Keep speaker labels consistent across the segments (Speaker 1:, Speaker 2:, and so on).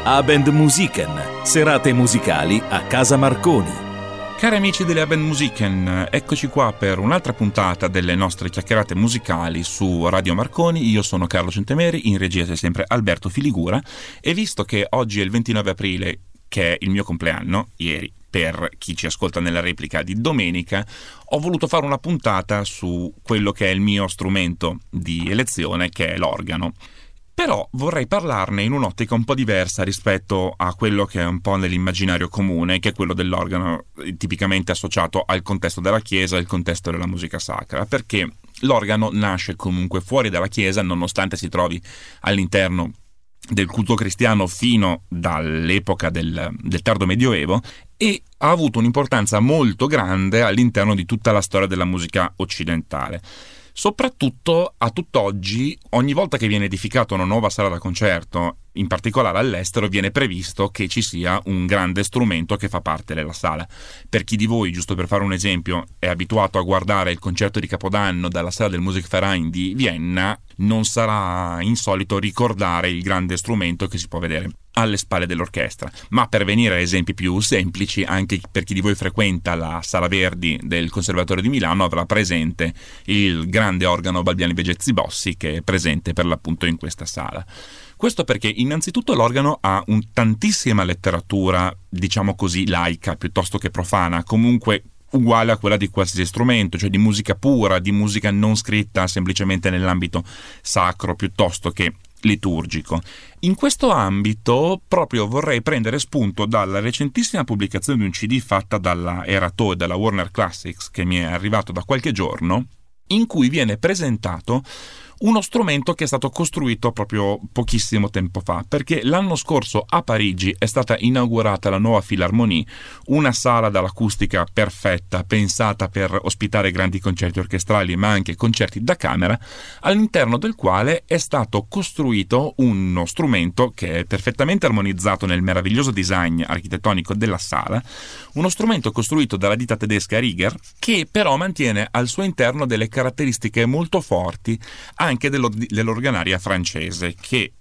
Speaker 1: Abend Musiken, serate musicali a casa Marconi.
Speaker 2: Cari amici delle Abend Musiken, eccoci qua per un'altra puntata delle nostre chiacchierate musicali su Radio Marconi. Io sono Carlo Centemeri, in regia c'è sempre Alberto Filigura, e visto che oggi è il 29 aprile, che è il mio compleanno, ieri, per chi ci ascolta nella replica di domenica, ho voluto fare una puntata su quello che è il mio strumento di elezione, che è l'organo. Però vorrei parlarne in un'ottica un po' diversa rispetto a quello che è un po' nell'immaginario comune, che è quello dell'organo tipicamente associato al contesto della Chiesa e al contesto della musica sacra, perché l'organo nasce comunque fuori dalla Chiesa, nonostante si trovi all'interno del culto cristiano fino dall'epoca del tardo medioevo, e ha avuto un'importanza molto grande all'interno di tutta la storia della musica occidentale. Soprattutto a tutt'oggi, ogni volta che viene edificata una nuova sala da concerto, in particolare all'estero, viene previsto che ci sia un grande strumento che fa parte della sala. Per chi di voi, giusto per fare un esempio, è abituato a guardare il concerto di Capodanno dalla sala del Musikverein di Vienna, non sarà insolito ricordare il grande strumento che si può vedere alle spalle dell'orchestra. Ma per venire a esempi più semplici, anche per chi di voi frequenta la Sala Verdi del Conservatorio di Milano avrà presente il grande organo Balbiani Vegetzi Bossi, che è presente per l'appunto in questa sala. Questo perché innanzitutto l'organo ha tantissima letteratura, diciamo così, laica piuttosto che profana, comunque uguale a quella di qualsiasi strumento, cioè di musica pura, di musica non scritta semplicemente nell'ambito sacro piuttosto che liturgico. In questo ambito proprio vorrei prendere spunto dalla recentissima pubblicazione di un CD fatta dalla Erato e dalla Warner Classics, che mi è arrivato da qualche giorno, in cui viene presentato uno strumento che è stato costruito proprio pochissimo tempo fa, perché l'anno scorso a Parigi è stata inaugurata la nuova Philharmonie, una sala dall'acustica perfetta, pensata per ospitare grandi concerti orchestrali ma anche concerti da camera, all'interno del quale è stato costruito uno strumento che è perfettamente armonizzato nel meraviglioso design architettonico della sala, uno strumento costruito dalla ditta tedesca Rieger, che però mantiene al suo interno delle caratteristiche molto forti anche dell'organaria francese, che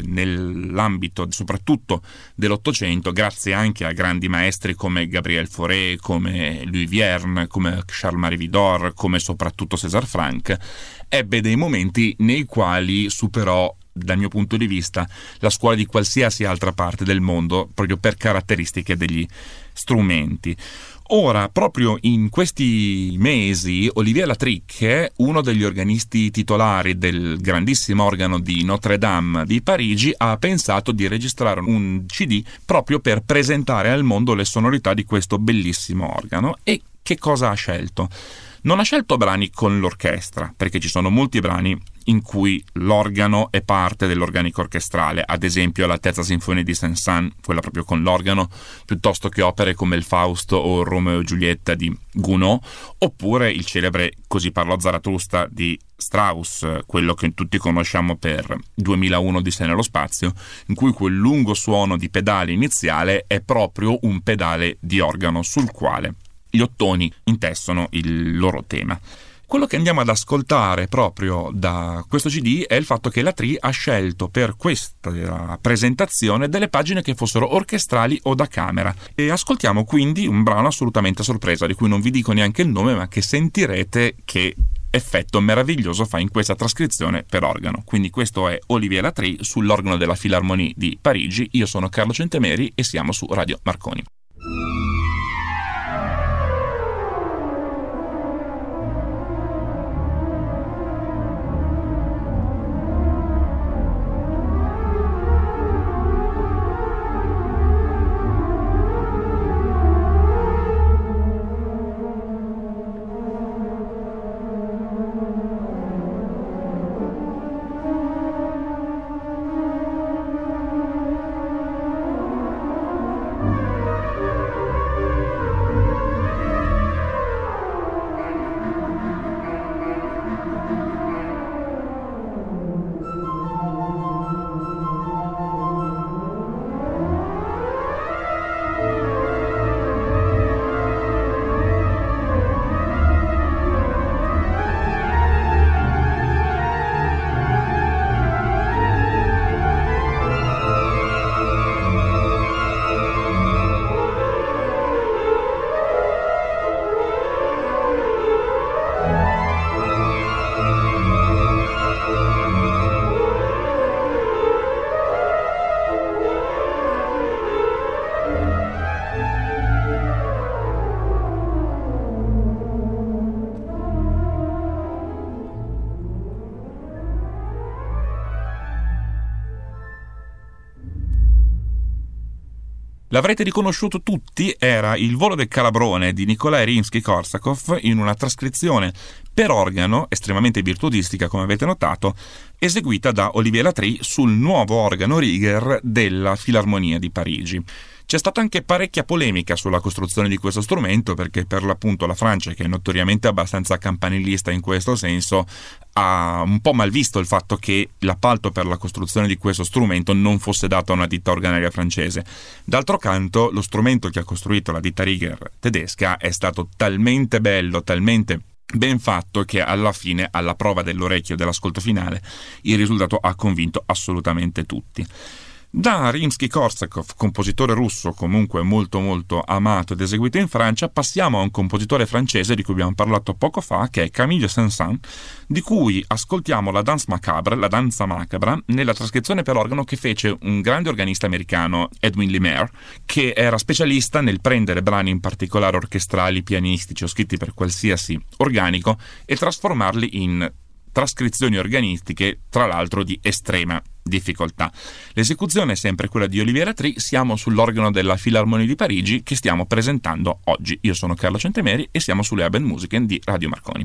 Speaker 2: nell'ambito soprattutto dell'Ottocento, grazie anche a grandi maestri come Gabriel Fauré, come Louis Vierne, come Charles-Marie Widor, come soprattutto César Franck, ebbe dei momenti nei quali superò, dal mio punto di vista, la scuola di qualsiasi altra parte del mondo, proprio per caratteristiche degli strumenti. Ora, proprio in questi mesi, Olivier Latric, uno degli organisti titolari del grandissimo organo di Notre Dame di Parigi, ha pensato di registrare un CD proprio per presentare al mondo le sonorità di questo bellissimo organo. E che cosa ha scelto? Non ha scelto brani con l'orchestra, perché ci sono molti brani in cui l'organo è parte dell'organico orchestrale, ad esempio la Terza Sinfonia di Saint-Saëns, quella proprio con l'organo, piuttosto che opere come il Fausto o Romeo e Giulietta di Gounod, oppure il celebre Così parlò Zarathustra di Strauss, quello che tutti conosciamo per 2001 Odissea nello spazio, in cui quel lungo suono di pedale iniziale è proprio un pedale di organo sul quale gli ottoni intessono il loro tema. Quello che andiamo ad ascoltare proprio da questo CD è il fatto che Latri ha scelto per questa presentazione delle pagine che fossero orchestrali o da camera, e ascoltiamo quindi un brano assolutamente a sorpresa, di cui non vi dico neanche il nome, ma che sentirete che effetto meraviglioso fa in questa trascrizione per organo. Quindi questo è Olivier Latri sull'organo della Philharmonie di Parigi. Io sono Carlo Centemeri e siamo su Radio Marconi. L'avrete riconosciuto tutti, era Il volo del calabrone di Nikolai Rimsky-Korsakov in una trascrizione per organo, estremamente virtuosistica come avete notato, eseguita da Olivier Latry sul nuovo organo Rieger della Filarmonia di Parigi. C'è stata anche parecchia polemica sulla costruzione di questo strumento perché per l'appunto la Francia, che è notoriamente abbastanza campanilista in questo senso, ha un po' mal visto il fatto che l'appalto per la costruzione di questo strumento non fosse dato a una ditta organaria francese. D'altro canto, lo strumento che ha costruito la ditta Rieger tedesca è stato talmente bello, talmente ben fatto che alla fine, alla prova dell'orecchio dell'ascolto finale, il risultato ha convinto assolutamente tutti. Da Rimsky-Korsakov, compositore russo comunque molto molto amato ed eseguito in Francia, passiamo a un compositore francese di cui abbiamo parlato poco fa, che è Camille Saint-Saëns, di cui ascoltiamo la danse macabre, la danza macabra, nella trascrizione per organo che fece un grande organista americano, Edwin Lemaire, che era specialista nel prendere brani in particolare orchestrali, pianistici o scritti per qualsiasi organico e trasformarli in trascrizioni organistiche, tra l'altro di estrema difficoltà. L'esecuzione è sempre quella di Olivier Latry, siamo sull'organo della Filarmonia di Parigi che stiamo presentando oggi. Io sono Carlo Centemeri e siamo sulle Abendmusiken di Radio Marconi.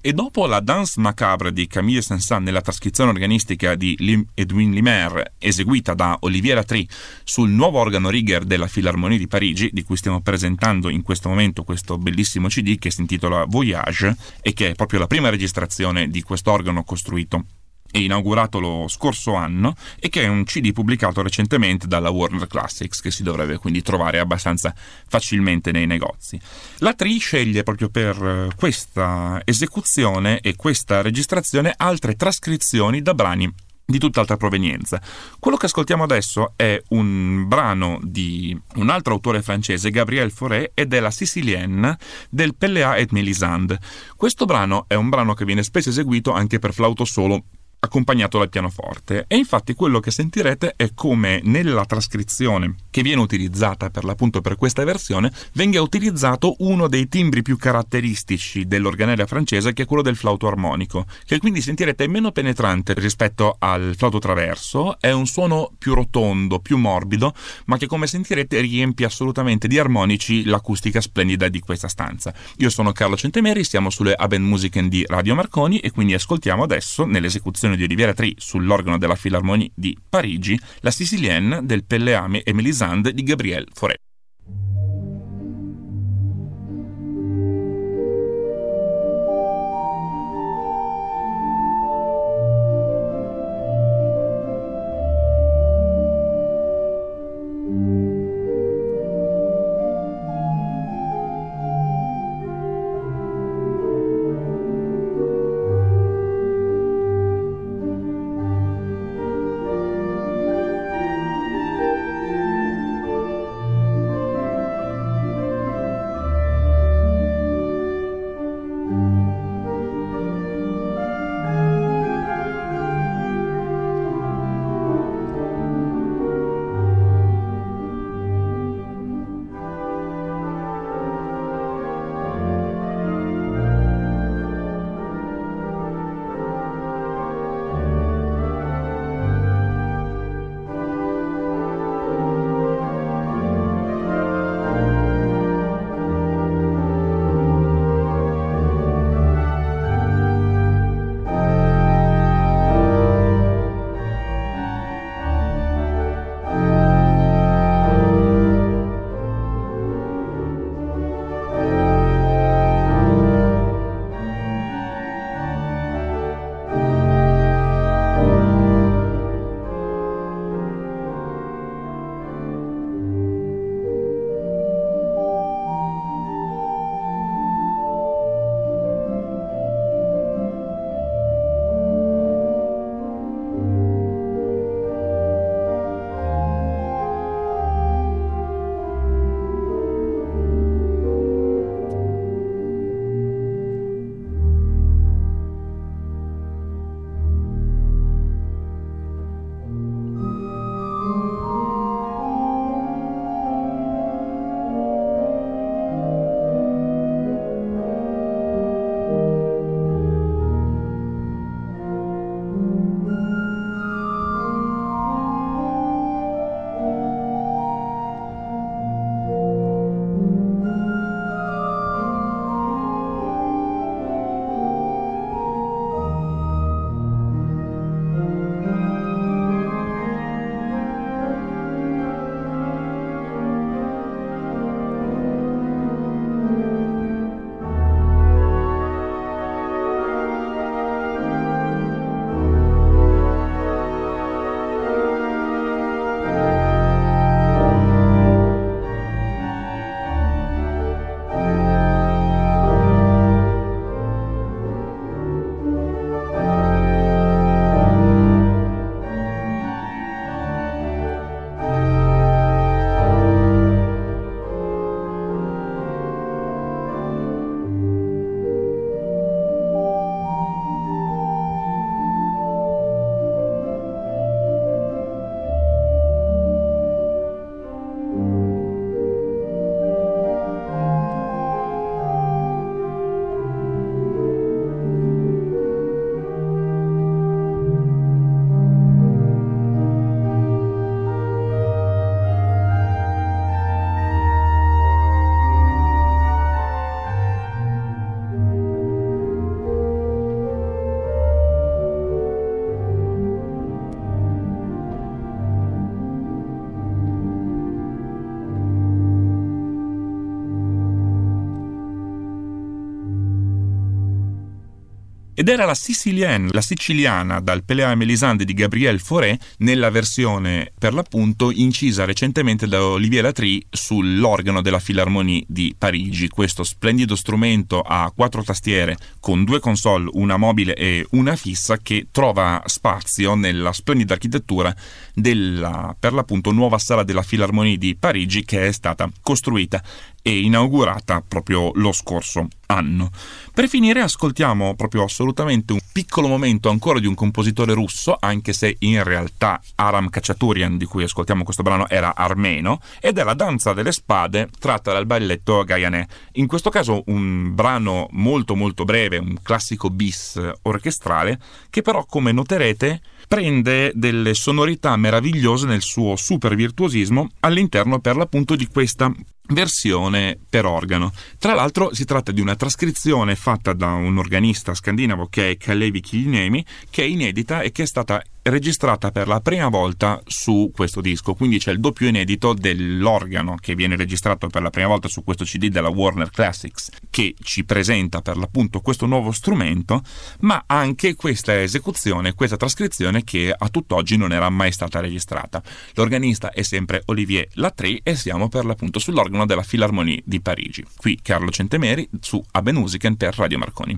Speaker 2: E dopo la Danse macabre di Camille Saint-Saëns nella trascrizione organistica di Edwin Limer, eseguita da Olivier Latry sul nuovo organo Rieger della Filarmonie di Parigi, di cui stiamo presentando in questo momento questo bellissimo CD che si intitola Voyage e che è proprio la prima registrazione di questo organo costruito e inaugurato lo scorso anno, e che è un CD pubblicato recentemente dalla Warner Classics, che si dovrebbe quindi trovare abbastanza facilmente nei negozi. La Tri sceglie proprio per questa esecuzione e questa registrazione altre trascrizioni da brani di tutt'altra provenienza. Quello che ascoltiamo adesso è un brano di un altro autore francese, Gabriel Fauré, ed è la Sicilienne del Pelléa et Mélisande. Questo brano è un brano che viene spesso eseguito anche per flauto solo accompagnato dal pianoforte, e infatti quello che sentirete è come nella trascrizione che viene utilizzata per l'appunto per questa versione venga utilizzato uno dei timbri più caratteristici dell'organella francese, che è quello del flauto armonico, che quindi sentirete meno penetrante rispetto al flauto traverso. È un suono più rotondo, più morbido, ma che, come sentirete, riempie assolutamente di armonici l'acustica splendida di questa stanza. Io sono Carlo Centemeri, siamo sulle Abendmusiken di Radio Marconi, e quindi ascoltiamo adesso, nell'esecuzione di Olivier Latry sull'organo della Filarmonie di Parigi, la Sicilienne del Pelléa et Mélisande di Gabriel Fauré. ed era la siciliana dal Pelea Melisande di Gabriel Fauré, nella versione per l'appunto incisa recentemente da Olivier Latry sull'organo della Philharmonie di Parigi. Questo splendido strumento a 4 tastiere con 2 console, una mobile e una fissa, che trova spazio nella splendida architettura della per l'appunto nuova sala della Philharmonie di Parigi, che è stata costruita e inaugurata proprio lo scorso anno. Per finire ascoltiamo proprio assolutamente un piccolo momento ancora di un compositore russo, anche se in realtà Aram Khachaturian, di cui ascoltiamo questo brano, era armeno, ed è la danza delle spade tratta dal balletto Gayané. In questo caso un brano molto molto breve, un classico bis orchestrale, che però, come noterete, prende delle sonorità meravigliose nel suo super virtuosismo all'interno per l'appunto di questa versione per organo. Tra l'altro si tratta di una trascrizione fatta da un organista scandinavo che è Kalevi Kilniemi, che è inedita e che è stata registrata per la prima volta su questo disco, quindi c'è il doppio inedito dell'organo che viene registrato per la prima volta su questo CD della Warner Classics, che ci presenta per l'appunto questo nuovo strumento, ma anche questa esecuzione, questa trascrizione che a tutt'oggi non era mai stata registrata. L'organista è sempre Olivier Latry e siamo per l'appunto sull'organo della Philharmonie di Parigi. Qui Carlo Centemeri su Abendmusiken per Radio Marconi.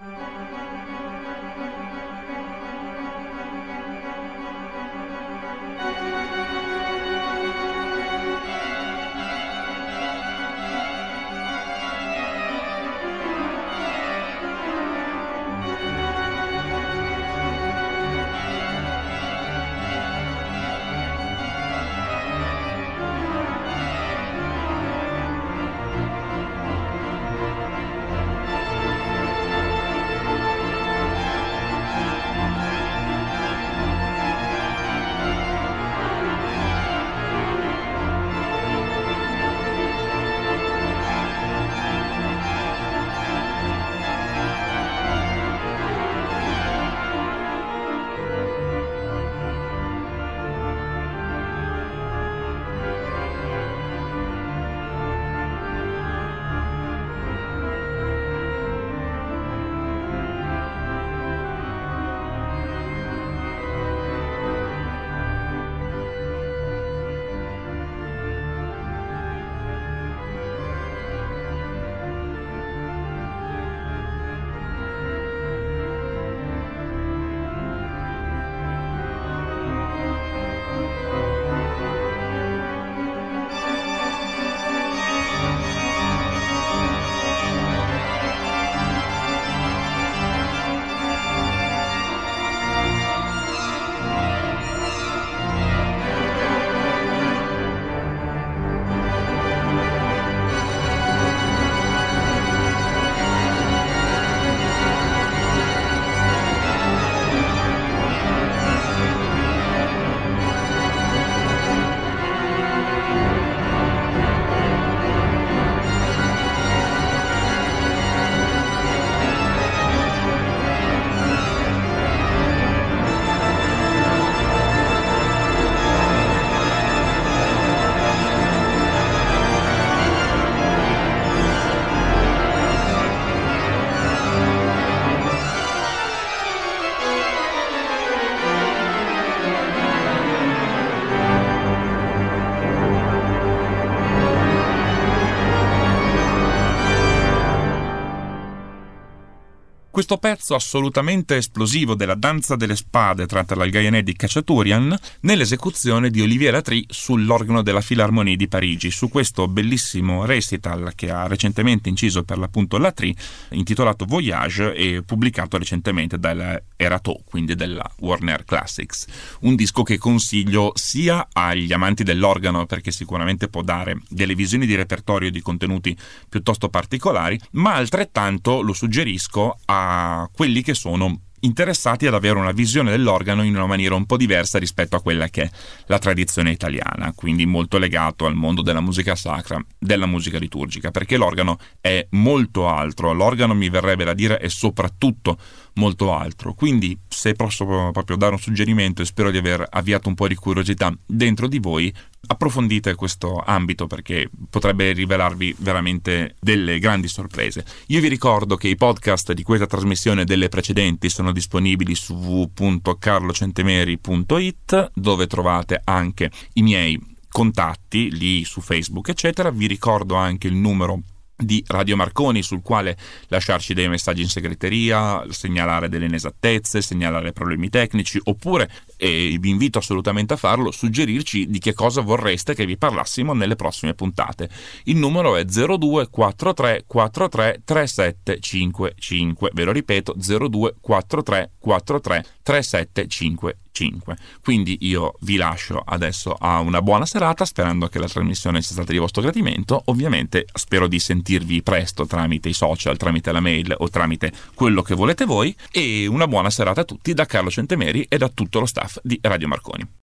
Speaker 2: Questo pezzo assolutamente esplosivo della danza delle spade tratta dal Gayané di Khachaturian nell'esecuzione di Olivier Latry sull'organo della Philharmonie di Parigi, su questo bellissimo recital che ha recentemente inciso per l'appunto Latry, intitolato Voyage e pubblicato recentemente dalla Erato, quindi della Warner Classics. Un disco che consiglio sia agli amanti dell'organo, perché sicuramente può dare delle visioni di repertorio e di contenuti piuttosto particolari, ma altrettanto lo suggerisco a quelli che sono interessati ad avere una visione dell'organo in una maniera un po' diversa rispetto a quella che è la tradizione italiana, quindi molto legato al mondo della musica sacra, della musica liturgica, perché l'organo è molto altro. L'organo, mi verrebbe da dire, è soprattutto molto altro. Quindi se posso proprio dare un suggerimento, e spero di aver avviato un po' di curiosità dentro di voi, approfondite questo ambito perché potrebbe rivelarvi veramente delle grandi sorprese. Io vi ricordo che i podcast di questa trasmissione e delle precedenti sono disponibili su www.carlocentemeri.it, dove trovate anche i miei contatti lì su Facebook eccetera. Vi ricordo anche il numero di Radio Marconi sul quale lasciarci dei messaggi in segreteria, segnalare delle inesattezze, segnalare problemi tecnici, oppure, e vi invito assolutamente a farlo, suggerirci di che cosa vorreste che vi parlassimo nelle prossime puntate. Il numero è 0243 43 3755, ve lo ripeto, 0243 43 3755. Quindi io vi lascio adesso a una buona serata, sperando che la trasmissione sia stata di vostro gradimento. Ovviamente spero di sentirvi presto tramite i social, tramite la mail o tramite quello che volete voi, e una buona serata a tutti da Carlo Centemeri e da tutto lo staff di Radio Marconi.